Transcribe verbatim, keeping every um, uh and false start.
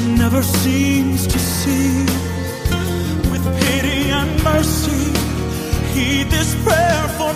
never seems to cease. With pity and mercy, heed this prayer for